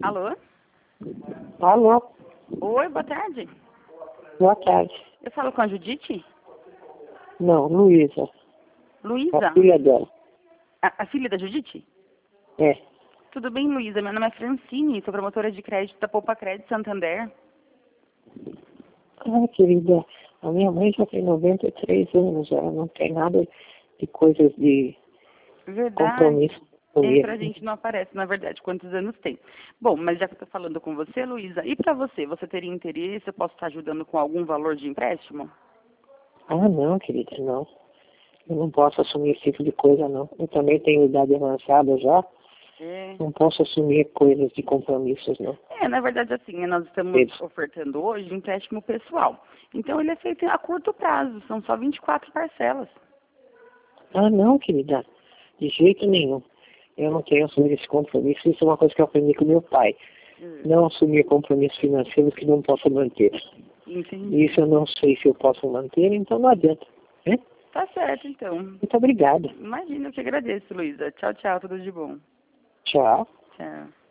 Alô? Alô, Oi, boa tarde. boa tarde. Eu falo com a Judite? Não, Luísa, Luísa? a filha dela. A filha da Judite? É. Tudo bem, Luísa? Meu nome é Francine, sou promotora de crédito da Poupa Crédito Santander. Ah, querida, a minha mãe já tem 93 anos, ela não tem nada de coisas de Verdade. compromisso comigo. Pra gente não aparece, na verdade, quantos anos tem. Bom, mas já que eu tô falando com você, Luísa, e pra você? Você teria interesse? Eu posso estar ajudando com algum valor de empréstimo? Ah, não, querida, não. Eu não posso assumir esse tipo de coisa, não. Eu também tenho idade avançada já. Não posso assumir coisas de compromissos, não. Na verdade, assim, nós estamos ofertando hoje empréstimo pessoal. Então, ele é feito a curto prazo, são só 24 parcelas. Ah, não, querida, de jeito nenhum. Eu não tenho assumido esse compromisso. Isso é uma coisa que eu aprendi com meu pai. Não assumir compromissos financeiros que não posso manter. Entendi. Isso eu não sei se eu posso manter, então não adianta. Né? Tá certo, então. Muito obrigada. Imagina, eu que agradeço, Luísa. Tchau, tchau, tudo de bom. Tchau. Tchau.